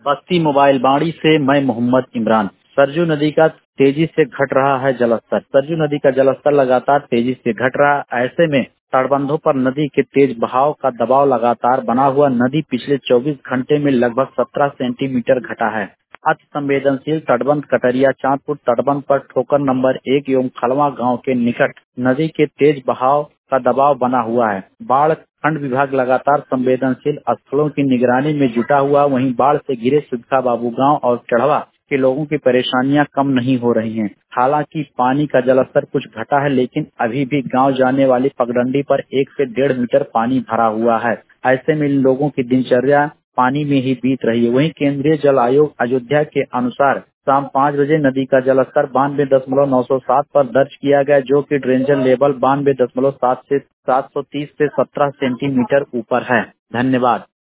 बस्ती mobile बाड़ी से मैं मोहम्मद इमरान। सरजू नदी का तेजी से घट रहा है जलस्तर। सरजू नदी का जलस्तर लगातार तेजी से घट रहा है। ऐसे में तटबंधों पर नदी के तेज बहाव का दबाव लगातार बना हुआ। नदी पिछले 24 घंटे में लगभग 17 सेंटीमीटर घटा है। अति संवेदनशील तटबंध कटरिया चांदपुर तटबंध पर ठोकर नंबर 1 एवं खलवा गांव के निकट नदी के तेज बहाव का दबाव बना हुआ है। बाढ़ खंड विभाग लगातार संवेदनशील स्थलों की निगरानी में जुटा हुआ। वहीं बाढ़ से घिरे सुखा बाबू गांव और चढ़वा के लोगों की परेशानियां कम नहीं हो रही हैं। हालांकि पानी का जलस्तर कुछ घटा है, लेकिन अभी भी गांव जाने वाली पगडंडी पर 1 से 1.5 मीटर पानी भरा हुआ है। ऐसे में इन लोगों की दिनचर्या पानी में ही बीत रही है। वहीं केंद्रीय जल आयोग अयोध्या के अनुसार शाम 5 बजे नदी का जलस्तर 92.907 पर दर्ज किया गया, जो कि डेंजर लेवल 92.7 से 730 से 17 सेंटीमीटर ऊपर है। धन्यवाद।